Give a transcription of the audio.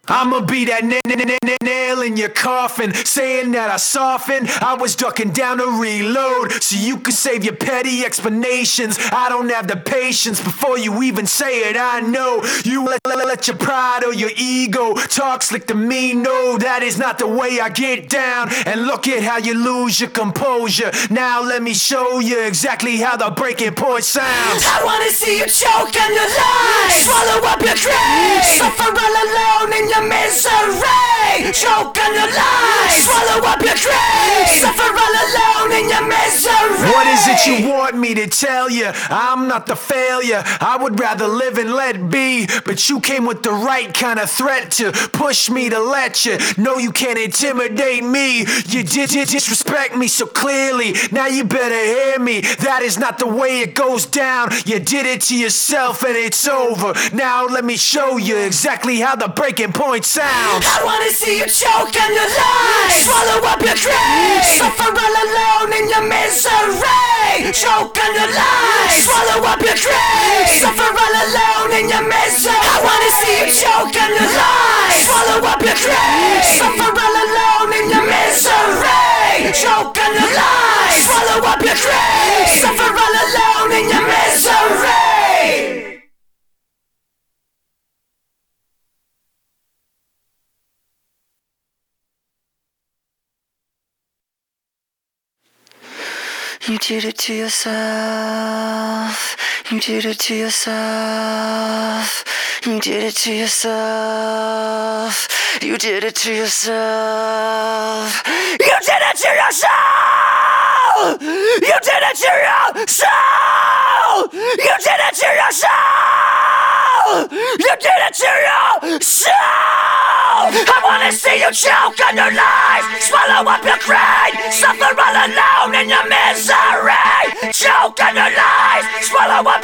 I'ma be that nail in your coffin, saying that I softened. I was ducking down to reload, so you could save your petty explanations. I don't have the patience before you even say it. I know you let your pride or your ego talk slick to me. No, that is not the way I get down. And look at how you lose your composure. Now let me show you exactly how the breaking point sounds. I wanna see you choke on your lies, swallow up your grave, suffer all alone in your misery. Choke on your lies, swallow up your grave, suffer all alone in your misery. What is it you want me to tell you? I'm not the failure, I would rather live and let be. But you came with the right kind of threat to push me to let you know you can't intimidate me. You did disrespect me so clearly, now you better hear me. That is not the way it goes down. You did it to yourself and it's over. Now let me show you exactly how the breaking point sounds. I wanna see you choke on your lies, swallow up your grave, suffer all alone in your misery. Choke on your lies, swallow up your grave, suffer all alone in your misery. I wanna see you choke on your lies, swallow up your grave, suffer all alone in your misery. Choke on your lies, swallow up your grave, suffer all alone in your misery. You did it to yourself. You did it to yourself. You did it to yourself. You did it to yourself. You did it to yourself. You did it to yourself. You did it to yourself. You did it to yourself. I wanna see you choke on your lies, swallow up your grave, suffer all alone in your misery. Choke on your lies, swallow up